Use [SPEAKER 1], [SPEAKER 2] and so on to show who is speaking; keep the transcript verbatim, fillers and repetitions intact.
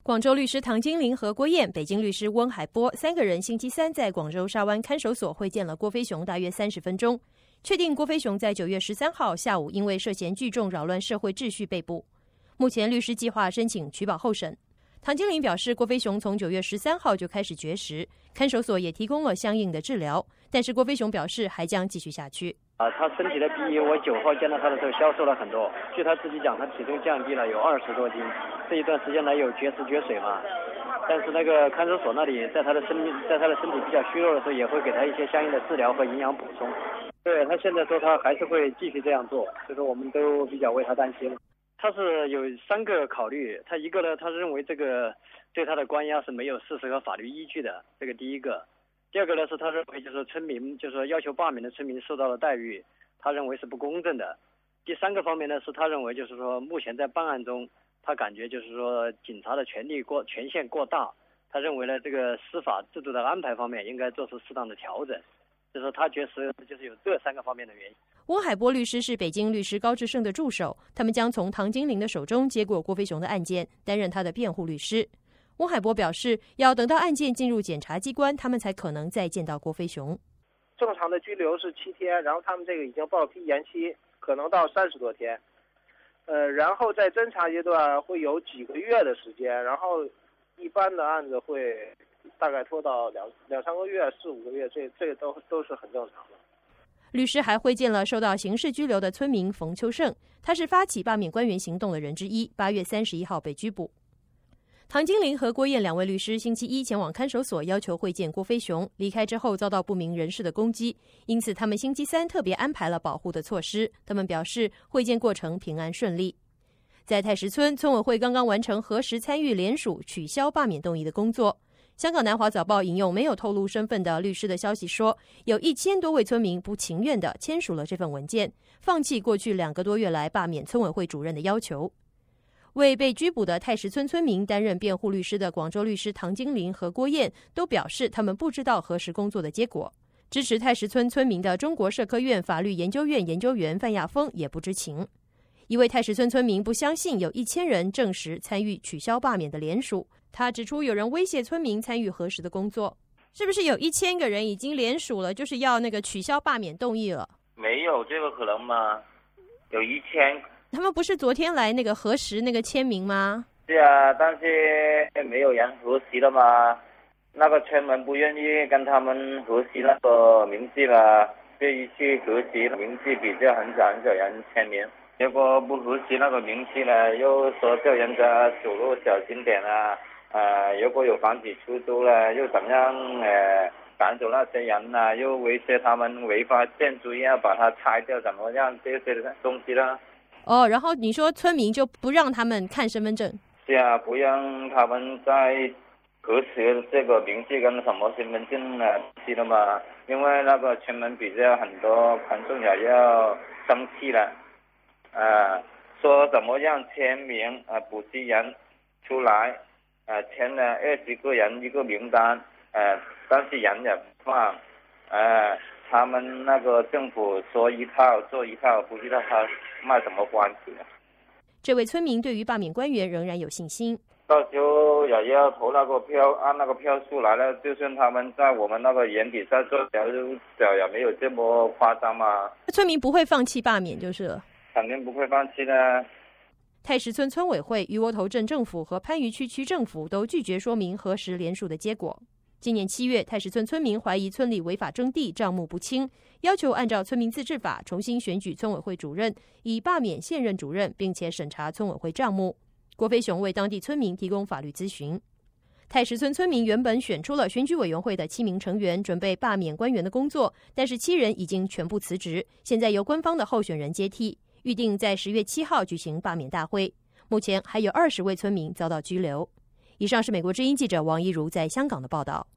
[SPEAKER 1] 广州律师唐金玲和郭燕、北京律师温海波三个人星期三在广州沙湾看守所会见了郭飞雄大约三十分钟，确定郭飞雄在九月十三号下午因为涉嫌聚众扰乱社会秩序被捕。目前律师计划申请取保候审。唐金玲表示，郭飞雄从九月十三号就开始绝食，看守所也提供了相应的治疗，但是郭飞雄表示还将继续下去。
[SPEAKER 2] 啊，他身体的比我九号见到他的时候消瘦了很多，据他自己讲，他体重降低了有二十多斤。这一段时间来有绝食绝水嘛，但是那个看守所那里，在他的身在他的身体比较虚弱的时候，也会给他一些相应的治疗和营养补充。对，他现在说他还是会继续这样做，所以说我们都比较为他担心。他是有三个考虑，他一个呢，他认为这个对他的关押是没有事实和法律依据的，这个第一个。第二个呢是他认为就是村民就是说要求罢免的村民受到了待遇，他认为是不公正的。第三个方面呢是他认为就是说目前在办案中，他感觉就是说警察的权力过权限过大，他认为呢这个司法制度的安排方面应该做出适当的调整，就是他觉得就是有这三个方面的原因。
[SPEAKER 1] 温海波律师是北京律师高志胜的助手，他们将从唐金玲的手中接过郭飞雄的案件，担任他的辩护律师。温海波表示，要等到案件进入检察机关，他们才可能再见到郭飞雄。
[SPEAKER 3] 正常的拘留是七天，然后他们这个已经报批延期，可能到三十多天。呃，然后在侦查阶段会有几个月的时间，然后一般的案子会大概拖到两两三个月、四五个月，这这都都是很正常的。
[SPEAKER 1] 律师还会见了受到刑事拘留的村民冯秋胜，他是发起罢免官员行动的人之一，八月三十一号被拘捕。唐金玲和郭燕两位律师星期一前往看守所要求会见郭飞雄，离开之后遭到不明人士的攻击，因此他们星期三特别安排了保护的措施。他们表示会见过程平安顺利。在太石村，村委会刚刚完成核实参与联署取消罢免动议的工作。香港南华早报引用没有透露身份的律师的消息说，有一千多位村民不情愿地签署了这份文件，放弃过去两个多月来罢免村委会主任的要求。为被拘捕的太石村村民担任辩护律师的广州律师唐金玲和郭燕都表示，他们不知道核实工作的结果。支持太石村村民的中国社科院法律研究院研究员范亚峰也不知情。一位太石村村民不相信有一千人证实参与取消罢免的联署，他指出有人威胁村民参与核实的工作。是不是有一千个人已经联署了，就是要那个取消罢免动议了？
[SPEAKER 4] 没有这个可能吗？有一千。
[SPEAKER 1] 他们不是昨天来那个核实那个签名吗？
[SPEAKER 4] 是啊，但是没有人核实了嘛。那个村民不愿意跟他们核实那个名字了，这一次核实名字比较很少很少人签名。如果不核实那个名字呢，又说叫人家走路小心点啊，呃，如果有防止出租了，又怎样呃赶走那些人啊，又威胁他们违法建筑要把它拆掉，怎么样这些东西啦。
[SPEAKER 1] 哦，然后你说村民就不让他们看身份证？
[SPEAKER 4] 是啊，不让他们再核实这个名字跟什么身份证啊是的嘛，因为那个村民比较很多观众也要生气了，呃，说怎么样签名啊，补习人出来，呃，签了二十个人一个名单，呃，但是人也不放，呃。他们那个政府说一套做一套，不知道他卖什么关子。
[SPEAKER 1] 这位村民对于罢免官员仍然有信心。
[SPEAKER 4] 到时候也要投那个票，按那个票数来了，就算他们在我们那个眼底下做小小也没有这么夸张嘛。
[SPEAKER 1] 村民不会放弃罢免就是了。
[SPEAKER 4] 肯定不会放弃的。
[SPEAKER 1] 太石村村委会、鱼窝头镇政府和番禺区区政府都拒绝说明核实联署的结果。今年七月，太石村村民怀疑村里违法征地、账目不清，要求按照村民自治法重新选举村委会主任，以罢免现任主任，并且审查村委会账目。郭飞雄为当地村民提供法律咨询。太石村村民原本选出了选举委员会的七名成员，准备罢免官员的工作，但是七人已经全部辞职，现在由官方的候选人接替，预定在十月七号举行罢免大会。目前还有二十位村民遭到拘留。以上是美国之音记者王一如在香港的报道。